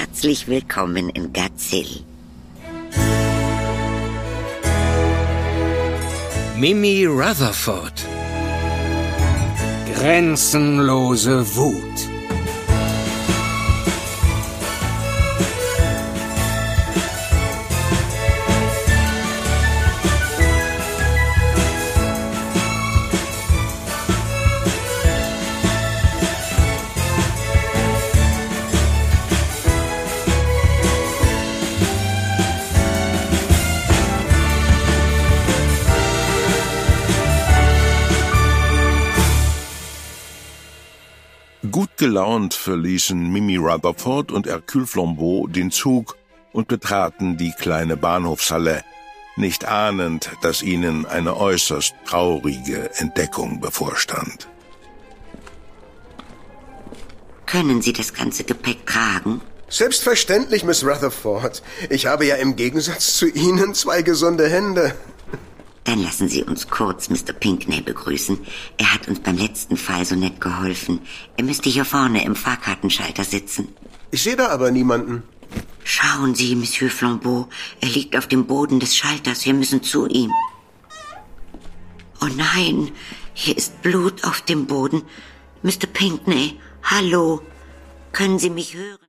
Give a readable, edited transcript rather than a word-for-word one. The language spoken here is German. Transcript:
Herzlich willkommen in Gadshill. Mimi Rutherford. Grenzenlose Wut. Gut gelaunt verließen Mimi Rutherford und Hercule Flambeau den Zug und betraten die kleine Bahnhofshalle, nicht ahnend, dass ihnen eine äußerst traurige Entdeckung bevorstand. Können Sie das ganze Gepäck tragen? Selbstverständlich, Miss Rutherford. Ich habe ja im Gegensatz zu Ihnen 2 gesunde Hände. Dann lassen Sie uns kurz Mr. Pinckney begrüßen. Er hat uns beim letzten Fall so nett geholfen. Er müsste hier vorne im Fahrkartenschalter sitzen. Ich sehe da aber niemanden. Schauen Sie, Monsieur Flambeau. Er liegt auf dem Boden des Schalters. Wir müssen zu ihm. Oh nein, hier ist Blut auf dem Boden. Mr. Pinckney, hallo. Können Sie mich hören?